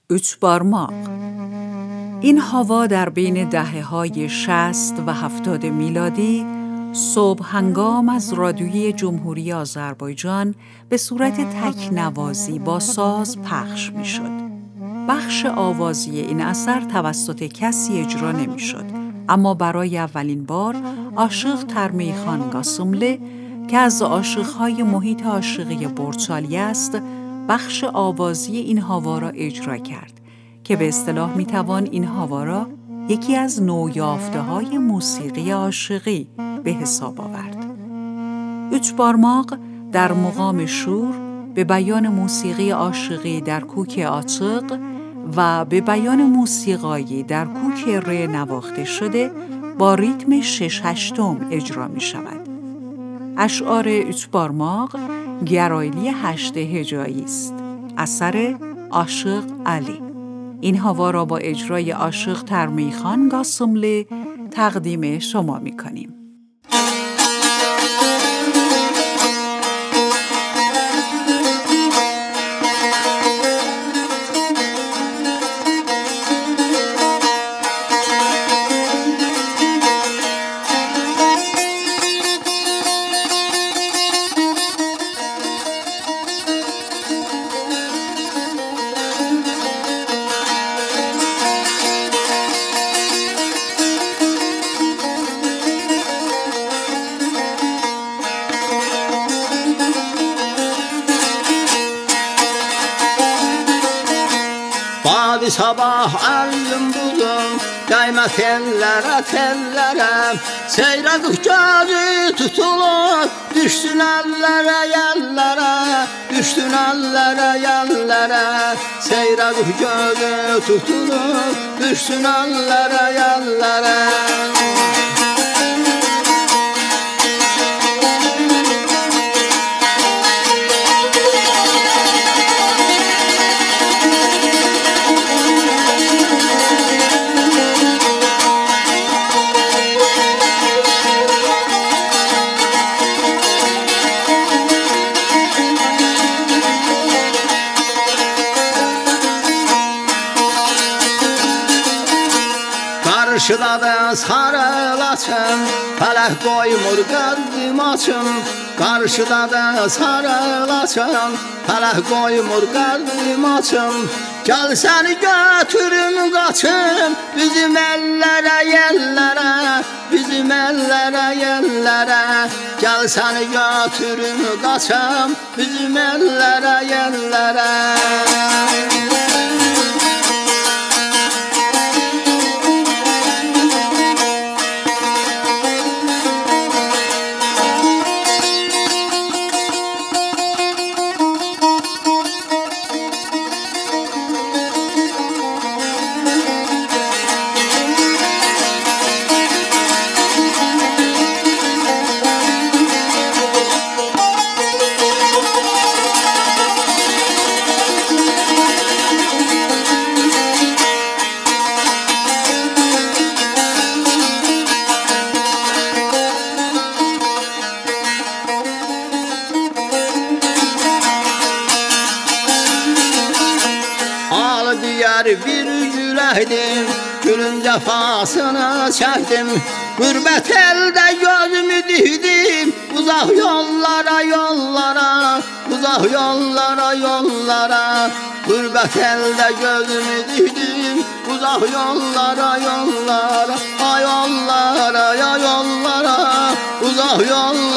اوچبارماق. این هوا در بین دهه‌های 60 و 70 میلادی صبح هنگام از رادیوی جمهوری آذربایجان به صورت تک‌نوازی با ساز پخش می‌شد. بخش آوازی این اثر توسط کسی اجرا نمی‌شد، اما برای اولین بار عاشق ترمیخان گاسومله که از عاشق‌های محیط عاشقی برچالی است، بخش آوازی این هوا را اجرا کرد که به اصطلاح میتوان این هوا را یکی از نویافته‌های موسیقی عاشقی به حساب آورد. اوچبارماق در مقام شور به بیان موسیقی عاشقی در کوک عاشق و به بیان موسیقایی در کوک ره نواخته شده با ریتم 6/8 اجرا می شود. اشعار اوچبارماق گرایلی 8 هجایی است. اثر عاشق علی. این هوا را با اجرای عاشق ترمیخان گاسومله تقدیم شما می کنیم. Badi sabah aldım budum, değme tellere tellere. Seyreduk gözü tutulur, düştün ellere yerlere, düştün ellere yerlere. Seyreduk gözü tutulur, düştün ellere yerlere. Karşıda da sarılasın, felek koymur kalbim açım. Karşıda da sarılasın, felek koymur kalbim açım. Gel seni götürüm kaçım, bizim ellere yerlere, bizim ellere yerlere. Gel seni götürüm kaçım, bizim ellere yerlere. Diğer bir yürekdim, gülün cefasını çektim. Gurbet elde gözümü dikdim, uzak yollara yollara, uzak yollara yollara. Gurbet elde gözümü dikdim, uzak yollara yollara, ay yollara ya yollara, uzak yollara.